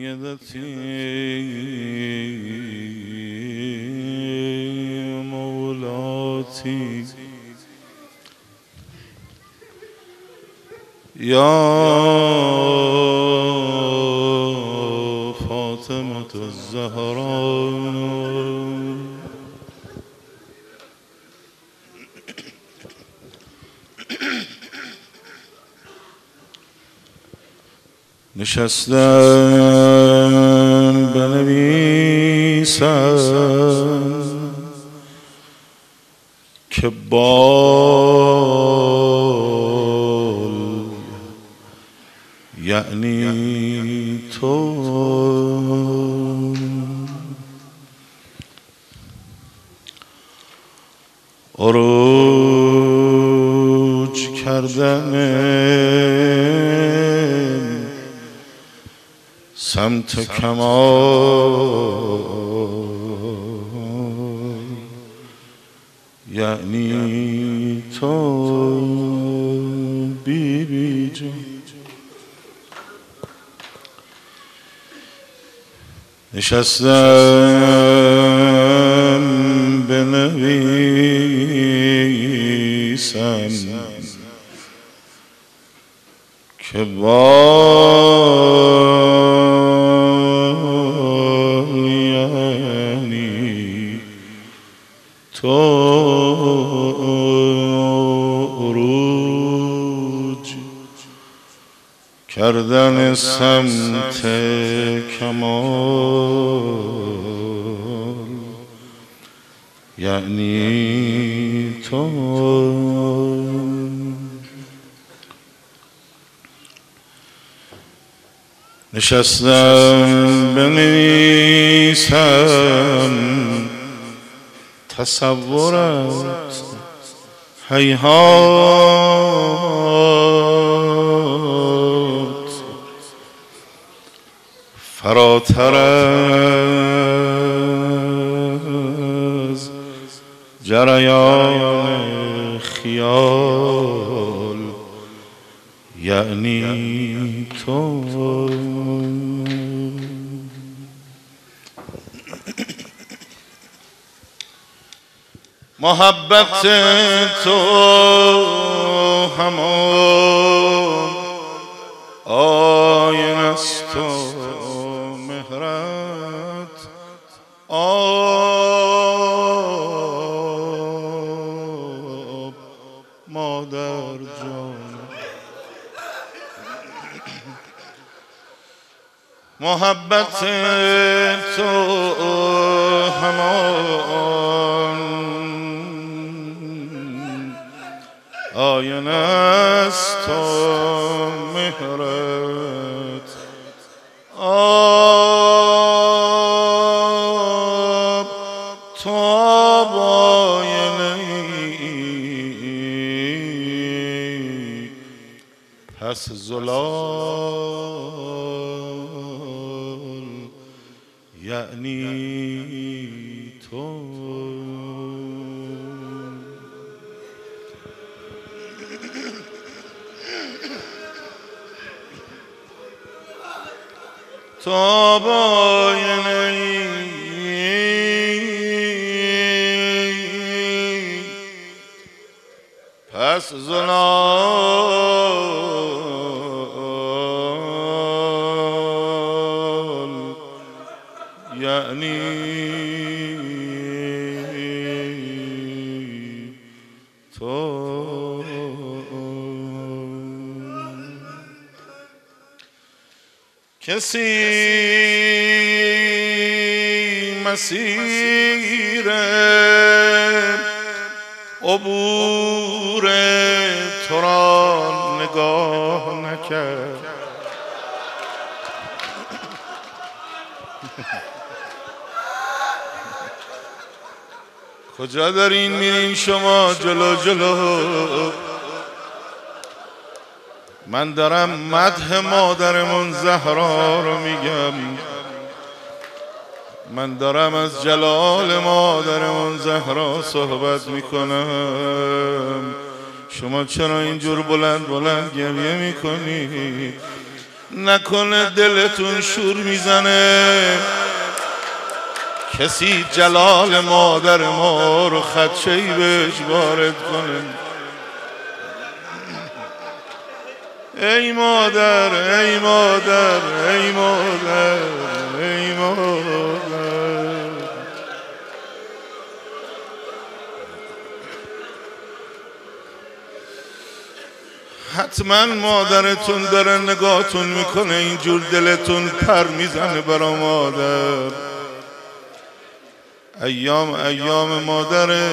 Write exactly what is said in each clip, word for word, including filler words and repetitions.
سيدتي مولاتي يا فاطمة الزهراء نشستم بنویسم که بال یعنی تو عروج کردن سمت کمال یعنی تو بی بی جان نشستم بنویسم که بال یعنی تو عروج کردن سمت کمال یعنی تو نشستم بنویسم تصورت هیهات فراتر از جریان خیال یعنی تو محبت تو همان آینه است و مهرت آب مادر جان محبت تو همان آینه است و مهرت آب تو آب آینه ای پس زلال یعنی تو تو آب آینه ای پس زلال یعنی تو کسی مسیر عبور تو را نگاه نکرد کجا دارین میرین شما جلو جلو من دارم مدح مادرمون زهرا رو میگم من دارم از جلال مادرمون زهرا صحبت میکنم شما چرا اینجور بلند بلند گریه میکنید نکنه دلتون شور میزنه کسی جلال مادر ما رو خدشه‌ای بهش وارد کنه. ای مادر ای مادر ای مادر ای مادر. حتما مادرتون داره نگاهتون میکنه اینجور دلتون پر میزنه برا مادر. ایام ایام مادره،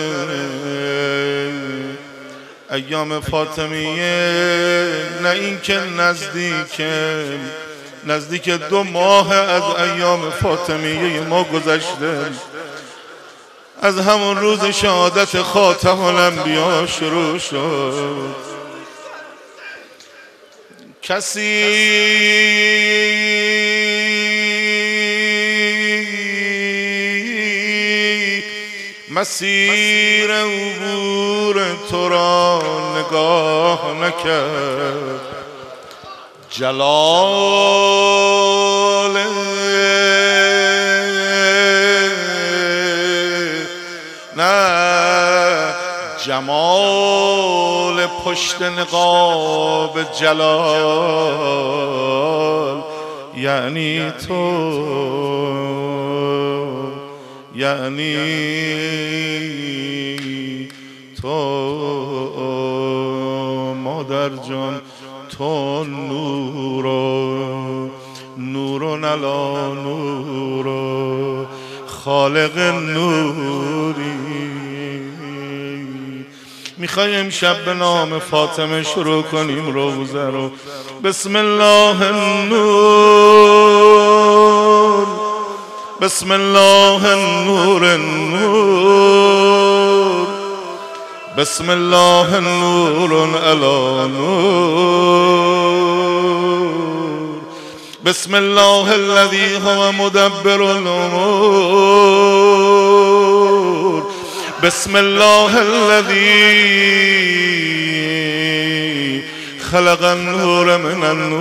ایام فاطمیه، نه این که نزدیکه، نزدیک دو ماه از ایام فاطمیه ما گذشته. از همون روز شهادت خاتم الانبیا شروع شد. کسی مسیر عبور تو را نگاه نکرد. جلال نه جمال پشت نقاب جلال یعنی تو، یعنی تو مادر جان، تو نورو نورون علا نورو خالق نوری. میخوای امشب به نام فاطمه شروع کنیم روزه رو. بسم الله النور، بسم الله النور النور، بسم الله النور علی نور، بسم الله الذي هو مدبر الامور، بسم الله الذي خلق النور من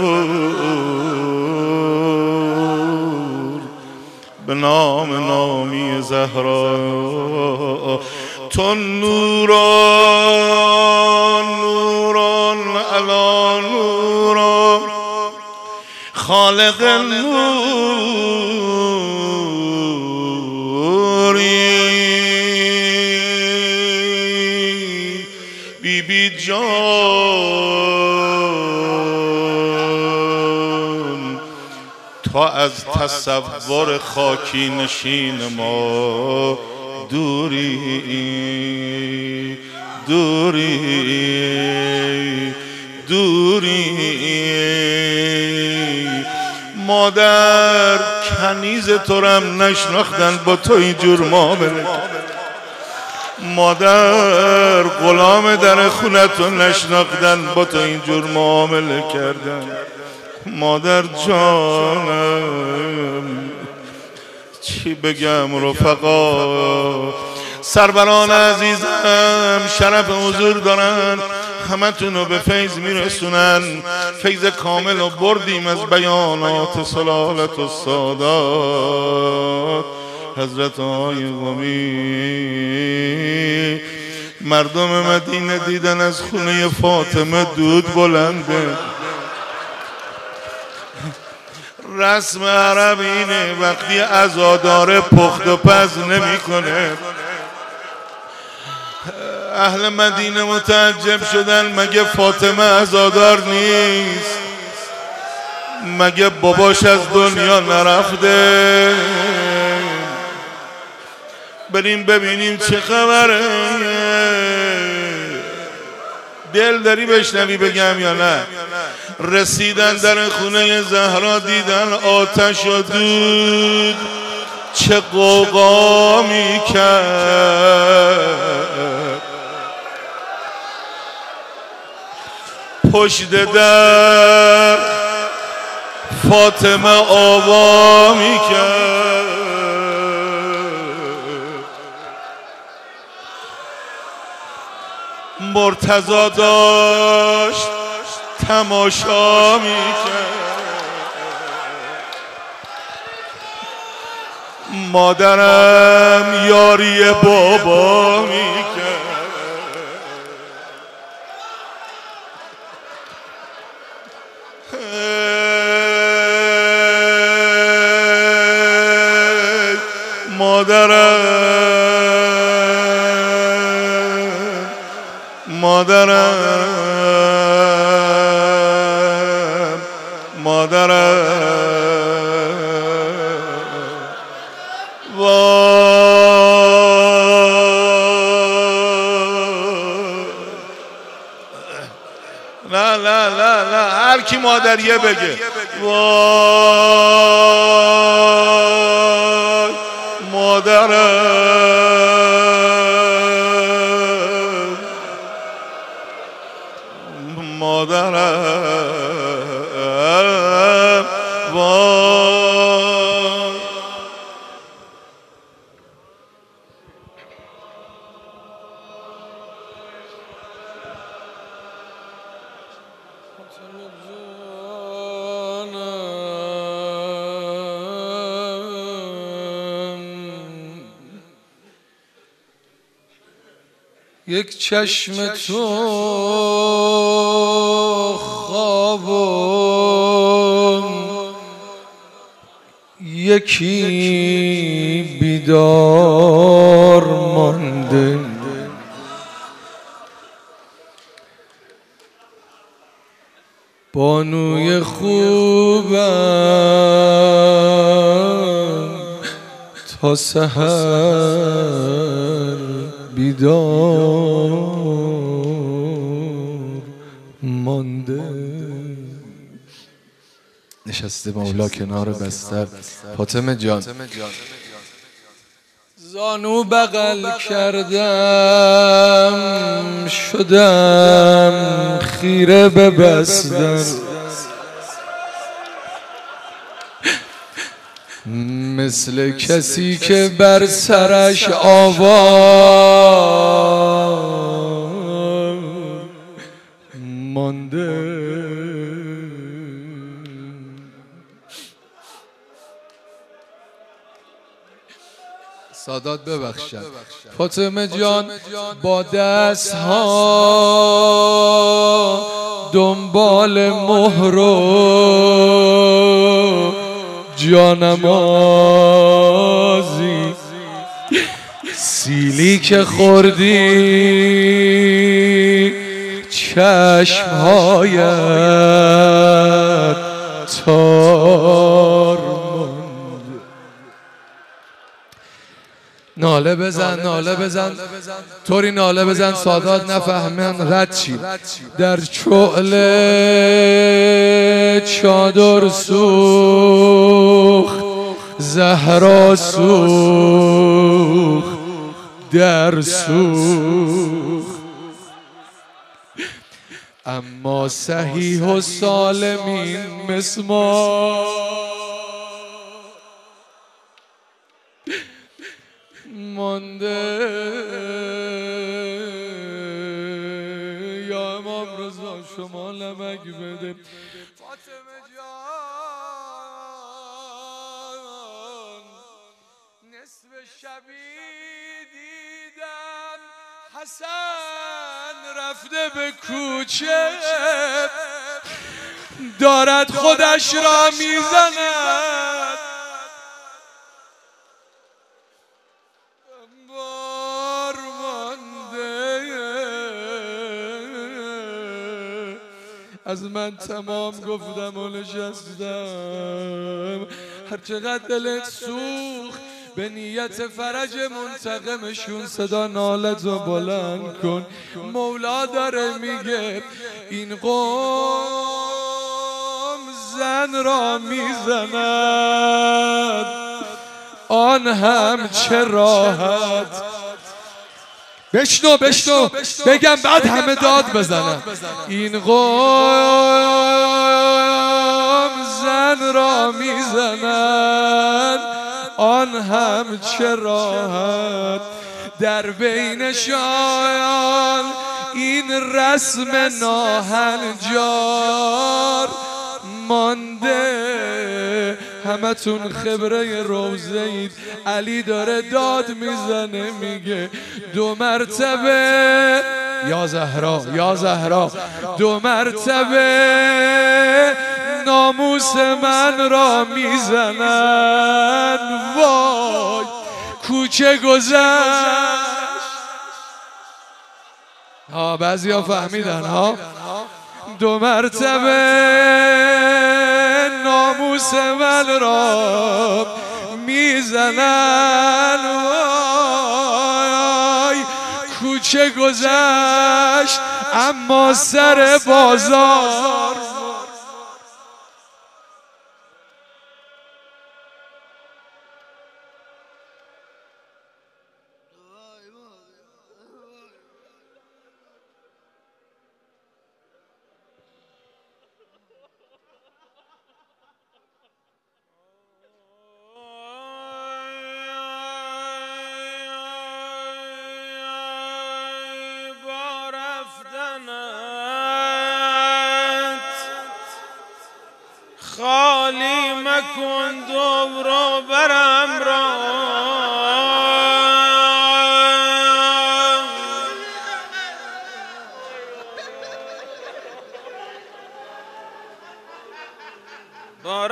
النور. به نام نامی زهرا تو نوران نوران علی نوران خالق نوری. بی بی جان تو از تصور خاکی نشین ما دوری دوری دوری. مادر کنیز تو رم نشناختن با تو اینجور معامله. مادر غلام در خونتو نشناختن با تو اینجور معامله کردن. مادر جانم چی بگم رفقا. سروران عزیزم شرف حضور دارن، همه تونو به فیض میرسونن. فیض کامل رو بردیم از بیانات سلالت و سادات حضرت آقای قمی. مردم مدینه دیدن از خونه فاطمه دود بلنده. رسم عرب اینه وقتی عزاداره پخت و پز نمی کنه. اهل مدینه متعجب شدن، مگه فاطمه عزادار نیست؟ مگه باباش از دنیا نرفته؟ بریم ببینیم چه خبره. دل داری بشنوی بگم یا نه؟ رسیدن در خونه زهرا دیدن آتش و دود چه غوغا میکرد. پشت در فاطمه آوا میکرد. مرتضی داشت تماشا میکرد. مادرم یاری بابا میکرد، مادرم مادرم مادرم وای. نه نه نه نه هر کی مادریه بگه وای مادرم مادرم وای. یک چشم تو خوابم یکی بیدار مانده، بانوی خوبم تا سحر بیدار مانده. نشسته مولا کنار بستر. فاطمه جان زانو بغل کردم شدم خیره به بستر، مثل کسی که بر سرش آوار مانده. سادات ببخشد. فاطمه جان با دست ها دنبال مهر و جانمازی، سیلی که خوردی چشمهایت تار مانده. ناله بزن ناله بزن طوری ناله بزن سادات نفهمن رد چی. در شعله چادر سوخت زهرا سوخت در سوخت، اما صحیح و سالمین مسمار مانده. یا امام رضا شما نمک بده. فاطمه جان نصف شبی دیدم حسن رفته به کوچه، دارد خودش را میزند، بار مانده. از من تمام گفتم و نشستم، هرچقدر دلت سوخت به نیت فرج منتقمشون صدا نالت رو بلند کن. مولا داره میگه این قوم زن را میزند، آن هم چه راحت. بشنو بشنو بگم بعد همه داد بزنن. این قوم زن را میزنن، آن هم چه راحت. در بین شایان این رسم ناهنجار مانده، همتون خبره روزه اید. علی داره داد میزنه میگه دو مرتبه یا زهرا یا زهرا دو مرتبه ناموس من را میزنن. وای کوچه گذشت. ها بعضی ها فهمیدن ها. دو مرتبه ناموس من را میزنن. وای کوچه گذشت اما سر بازار. خالی مکن دور و برم را، با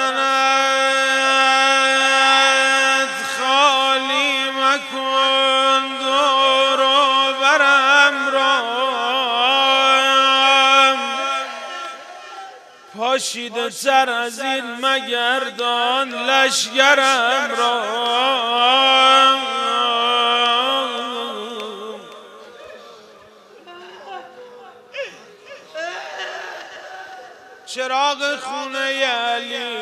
رفتنت خالی مکن دور و برم را. پاشیده تر از این مگردان لشگرم را. چراغ خونه علی،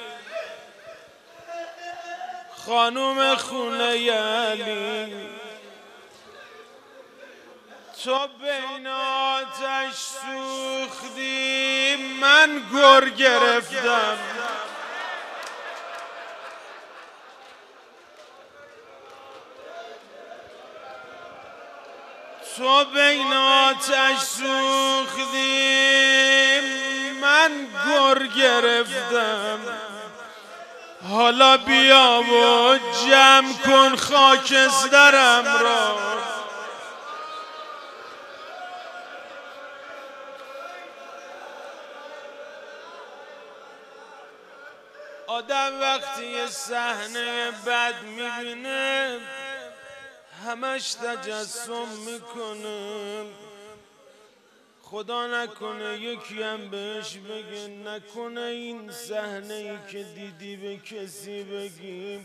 خانوم خونه علی، تو بین آتش سوختی من گر گرفتم. تو بین آتش سوختی من گر گرفتم. حالا بیا و جمع کن خاکسترم را. آدم وقتی یه صحنه بد میبینه همش تجسم میکنه. خدا نکنه یکی هم بهش بگه نکنه این صحنه ای که دیدی به کسی بگیم.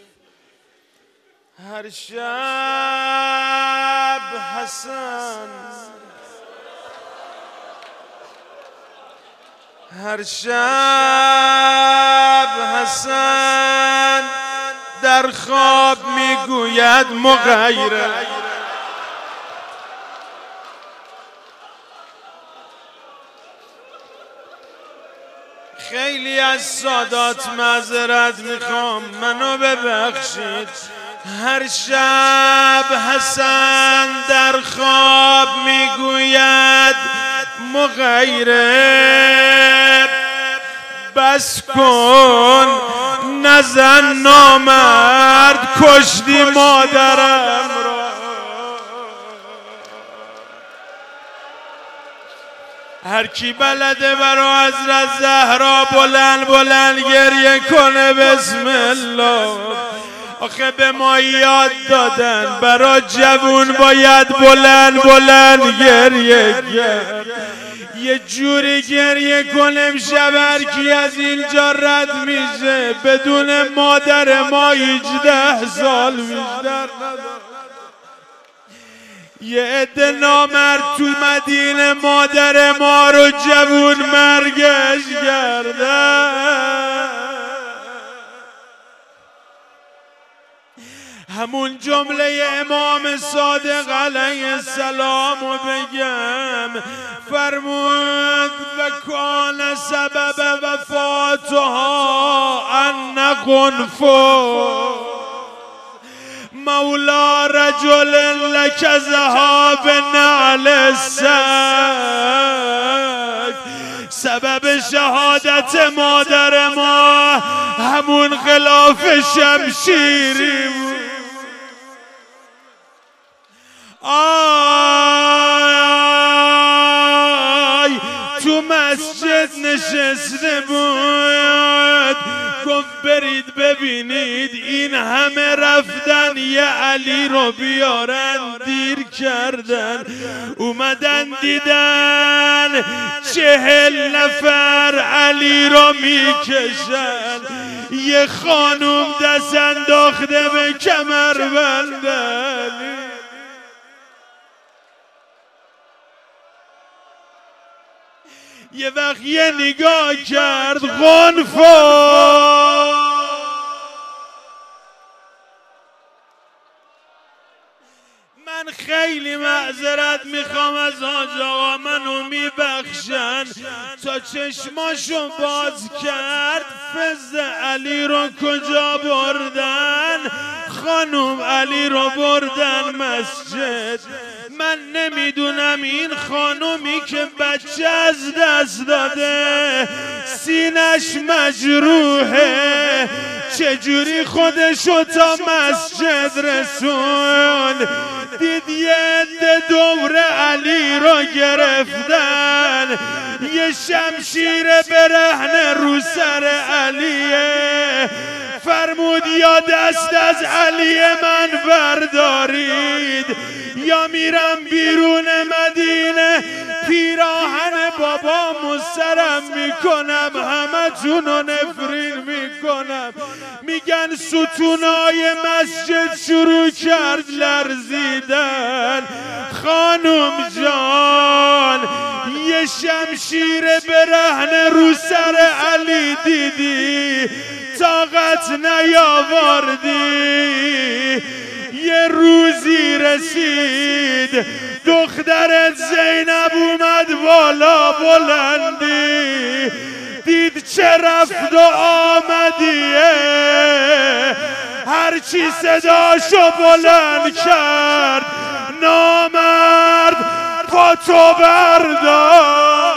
هر شب حسن، هر شب حسن در خواب میگوید مغیره. خیلی از سادات معذرت میخوام منو ببخشید. هر شب حسن در خواب میگوید مغیره. بس کن نزن نامرد کشتی مادرم را. هر کی بلده برا حضرت زهرا بلند بلند گریه کنه بسم الله. آخه به ما یاد دادن برا جوون باید بلند بلند گریه کرد. یه جوری گریه کنم شب هر کی از اینجا رد میشه بدون مادر ما هجده سال بیشتر نداره. یه عده نامرد تو مدینه مادر ما رو جوون مرگش کردن. همون جمله امام صادق علیه السلام رو بگم، فرمود و کان سبب وفاتها ان قنفو مولا رجل لک ذهاب نعل السگ. سبب شهادت مادر ما همون غلاف شمشیری بود. آی تو مسجد نشسته بود، گفت برید ببینید این همه رفتن یه علی رو بیارن، دیر کردن. اومدن دیدن چهل نفر علی رو میکشن، یه خانوم دست انداخته به کمربند علی. یه وقت یه نگاه کرد غنفا، من خیلی معذرت میخوام از حاج آقا، منو میبخشن. تا چشماشو باز کرد فز علی رو کجا بردن؟ خانم علی رو بردن مسجد. من نمیدونم این خانومی که بچه از دست داده سینش مجروحه چجوری خودشو تا مسجد رسون. دید یه عده دور علی رو گرفتن، یه شمشیر برهنه رو سر علیه. فرمود یا دست از علی من بردارید یا میرم بیرون مدینه، پیراهن بابا سرم میکنم، همه تونو نفرین میکنم. میگن ستونای مسجد شروع کرد لرزیدن. خانم جان یه شمشیر برهنه رو سر علی دیدی طاقت نیاوردی. یه روزی رسید دخترت زینب اومد بالا بلندی، دید چه رفت و آمدیه، هرچی صداشو بلند کرد نامرد پا تو بردار.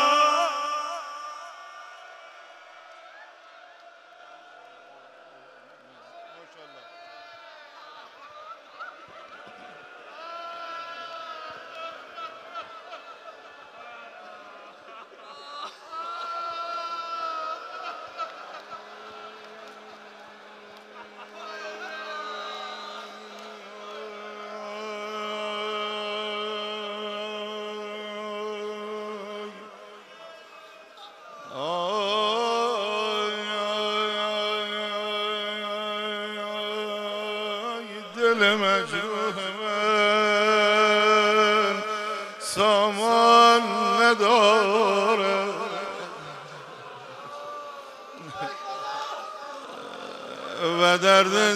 دل مجروح من سامان نداره، و درد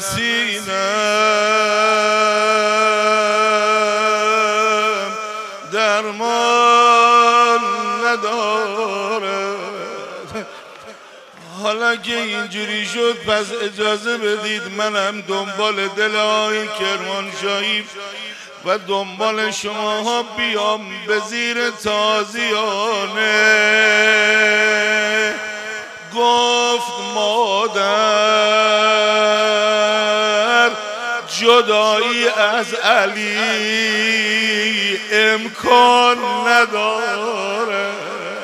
سینم درمان نداره. حالا که اینجوری شد پس اجازه بدید منم دنبال دلهای کرمانشاهی و دنبال شماها بیام به زیر تازیانه. گفت مادر جدایی از علی امکان نداره،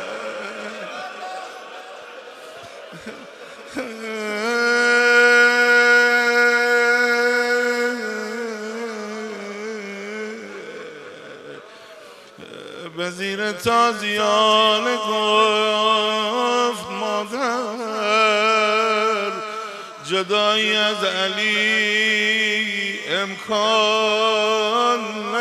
به زیر تازیانه گفت مادر جدایی از علی امکان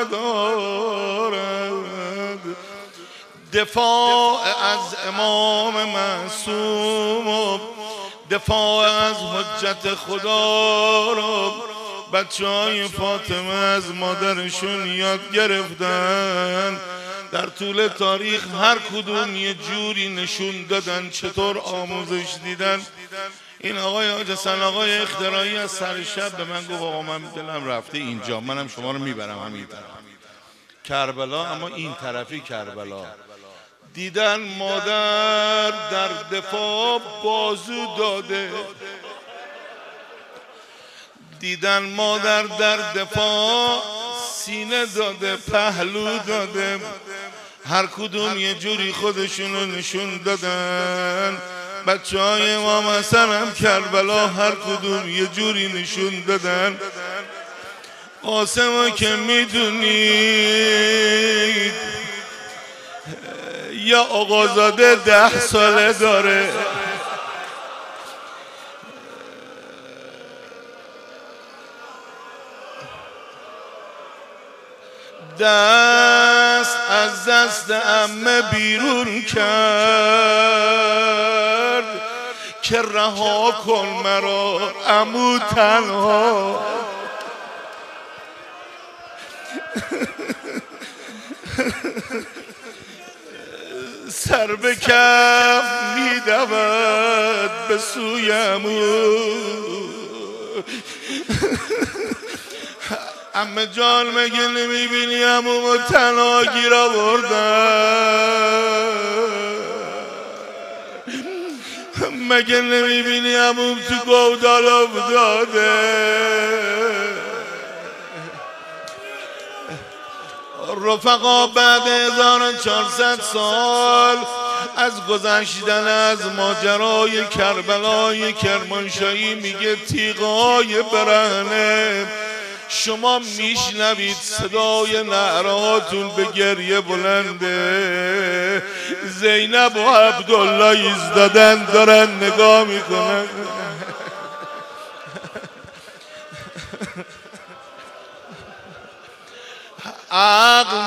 ندارد. دفاع از امام معصوم و دفاع از حجت خدا رو بچه های فاطمه از مادرشون یاد گرفتن. در طول تاریخ هر کدوم یه جوری نشون دادن چطور آموزش دیدن. این آقای حاج حسن آقای اختراعی از سر شب به من گفت آقا من دلم رفته اینجا، منم شما رو میبرم همین طرف کربلا، اما این طرفی کربلا. دیدن مادر در دفاع بازو داده، دیدن مادر در دفاع سینه داده، پهلو داده، هر کدوم یه جوری خودشونو نشون دادن. بچه های امام حسن هم کربلا هر کدوم یه جوری نشون دادن. قاسمو که میدونید یا آقازاده ده ساله داره، دست از دست عمه بیرون کرد که رها کن مرا عمو تنها. سر به کف میدود به سوی عمو. عمه جان مگه نمیبینی عمومو تنها گیر آوردن؟ مگه نمیبینی عموم تو گودال افتاده؟ رفقا بعد هزار و چهارصد سال از گذشتن از ماجرای کربلای کرمانشاهی میگه تیغای برهنه شما میشنوید صدای نعرهاتون به گریه بلنده. زینب و عبدالله ایستادن دارن نگاه میکنن. عقل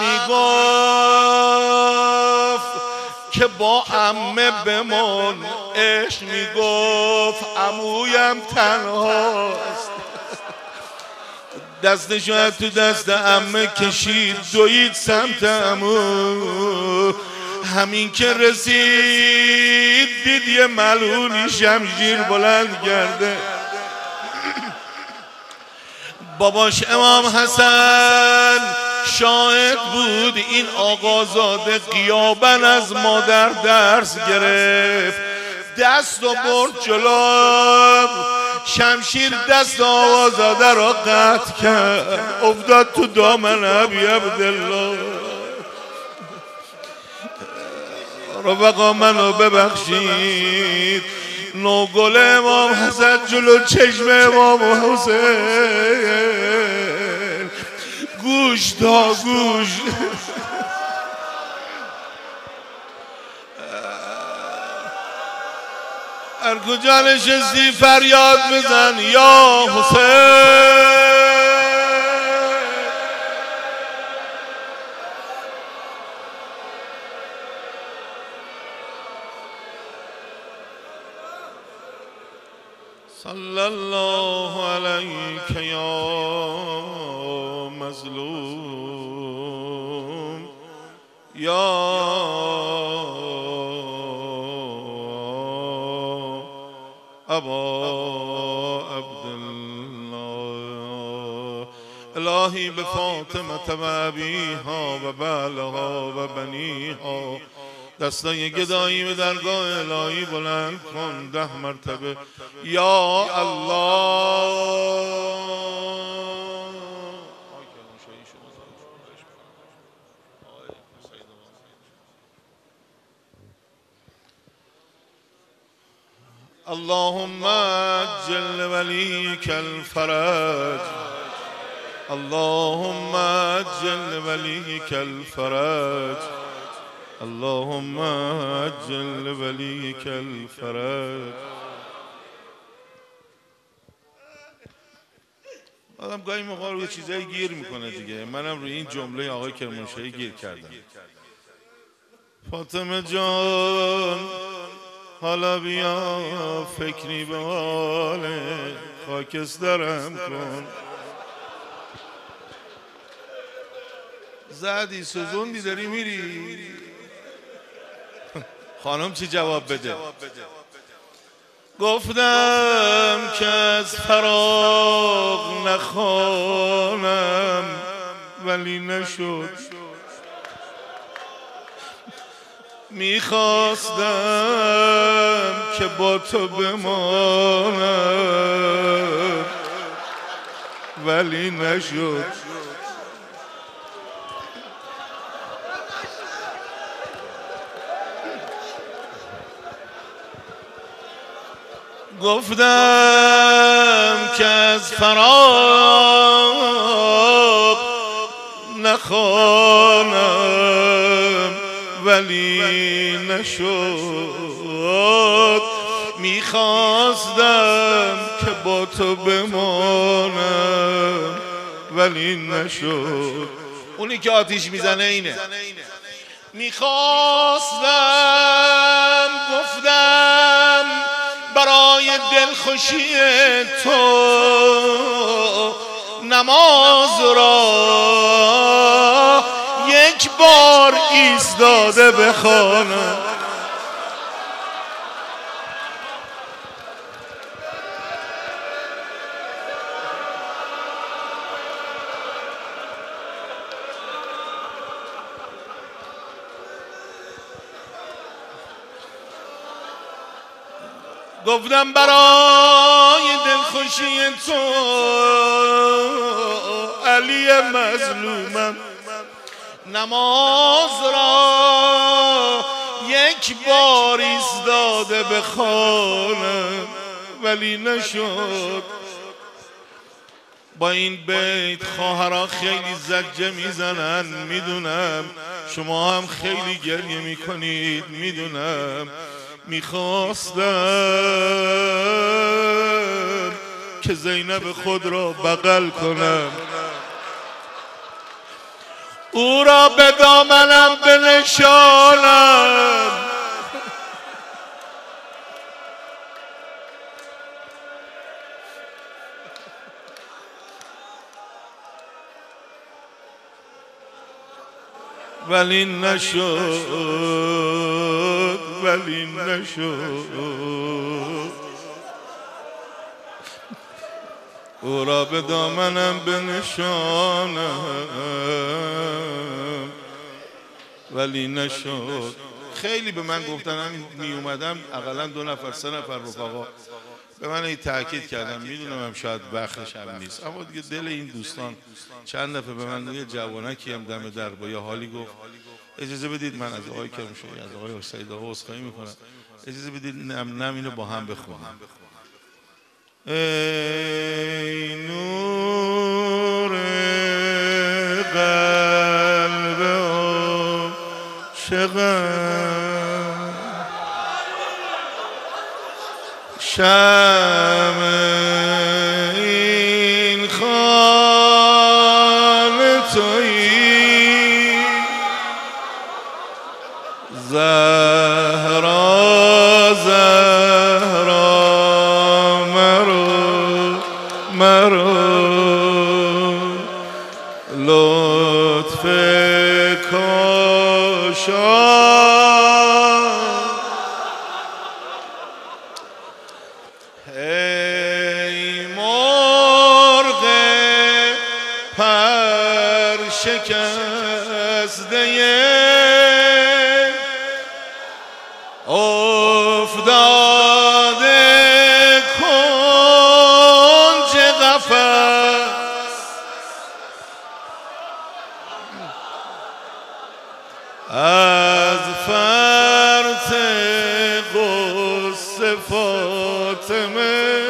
میگفت که با عمه بمان، عشق میگفت عمویم تنهاست. دستشو تو دست عمه کشید دوید سمت عمو. همین که رسید دید یه ملعونی شمشیر بلند کرده. باباش امام حسن شاهد بود. این آقازاده غیاباً از مادر درس گرفت، دست و برد جلو، شمشیر دست آقازاده را قطع کرد، افتاد تو دامن ابی عبدالله. رفقا منو ببخشید، نوگل امام حسن جلو چشم امام حسین گوش تا گوش. هر کجا نشستی فریاد بزن یا حسین. صلی الله علیک یا مظلوم یا ابا عبدالله. الهی به فاطمه و ابیها و بعلها و بنیها دستای گدایی به درگاه الهی بلند کن ده مرتبه یا الله. اللهم عجل وليك الفرج، اللهم عجل وليك الفرج، اللهم عجل وليك الفرج. آدم گاهی موقع رو چیزایی گیر میکنه دیگه. منم روی این جمله آقای کرمانشاهی گیر کردم. فاطمه جان حالا بیا فکری به حال خاکسترم کن. زدی سوزوندی داری میری. خانم چی جواب بده؟ گفتم که از فراق نخوانم ولی نشد. میخواستم که با تو بمانم ولی نشد. گفتم که از فراق نخوانم ولی نشد. میخواستم که با تو بمانم ولی نشد. اونی که آتیش میزنه اینه. میخواستم گفتم برای دلخوشی تو نماز را یک بار ایستاده بخوانم. گفتم برای دلخوشی تو علی مظلومم نماز را یک بار ایستاده بخوانم ولی نشد. با این بیت خواهرها خیلی زجه میزنن میدونم، شما هم خیلی گریه میکنید میدونم. میخواستم که زینب خود را بغل کنم، او را به دامنم بنشانم، ولی نشد ولی نشد. او را به دامنم بنشانم ولی نشد. خیلی به من گفتن همین می اومدم اقلا دو نفر سه نفر رفقا به من این تاکید کردم، میدونم هم شاید وقتش هم نیست، اما دیگه دل این دوستان چند دفعه به من یه جوانکی هم دم در با یه حالی گفت اجازه بدید من از آقای کرمشاهی از آقای سید آقا عذرخواهی میکنم، اجازه بدید نم نم اینو با هم بخونم. ای نور قلب عاشقم، شمع این خانه تویی، زهرا زهرا مرو مرو، لطف کاشان. ای مرغ پر شکسته افتاده کنج قفس، از فرط غصه فاطمه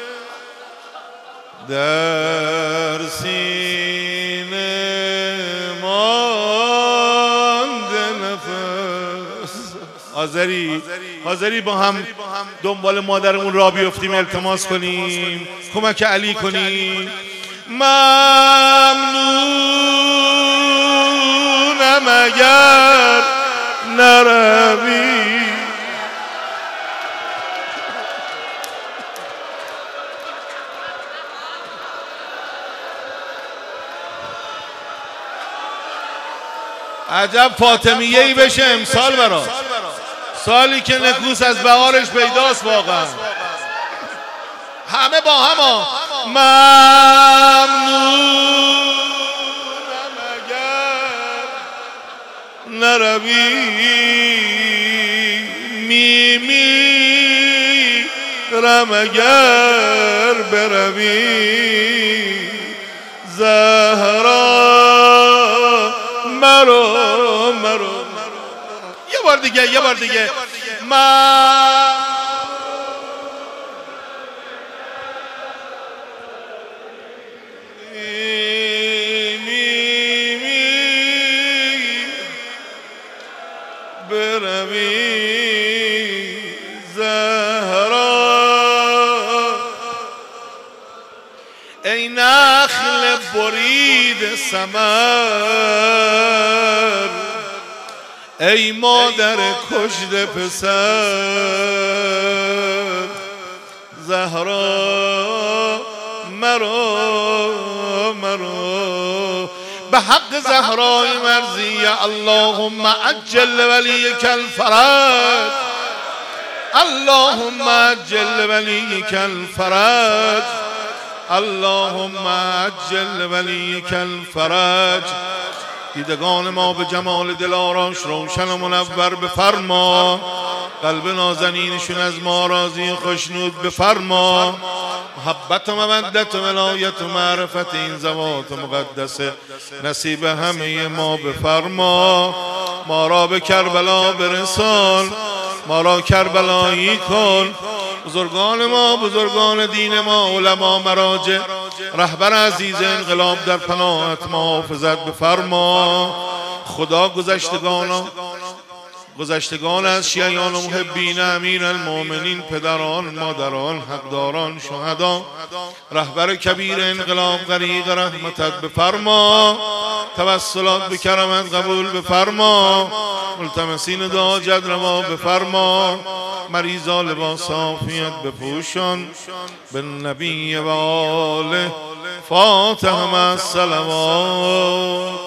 در سینه مانده نفس. حاضری حاضری با هم دنبال مادرمون را بیفتیم، التماس کنیم، کمک علی کنیم. ممنونم اگر نروی، عجب فاطمیه ای بشه امسال برا سالی که نکوس از بهارش پیداست. واقعا همه با هم ها. ممنونم اگر نروی، میرم اگر بروی زهرا مرو مرو. یه بار دیگه یه بار دیگه من بروی زهرا. ای نخل برید ثمر، ای مادر کشته پسر، زهرا مرو مرو. به حق زهرای مرضیه اللهم عجل ولیک الفرج، اللهم عجل ولیک الفرج، اللهم عجل ولیک الفرج. دیدگان ما به جمال دلارانش روشن و منور بفرما، قلب نازنینشون از ما راضی خوشنود بفرما. محبت و مودت و ولایت و معرفت این ذوات مقدسه نصیب همه ما بفرما. ما را به کربلا برسان، ما را کربلایی کن. بزرگان ما، بزرگان دین ما، علما، مراجع، رهبر عزیز انقلاب در پناهت محافظت بفرما. خدا گذشتگان گذشتگان از شیعیان و محبین امیر المؤمنین، پدران، مادران، حقداران، شهدا، رهبر کبیر انقلاب غریق رحمتت بفرما. توسلات به کرمت قبول بفرما. ملتمسین دعا جدرما بفرما. مریضا لباس عافیت بپوشان. به نبی و آله فاتحه مع الصلوات.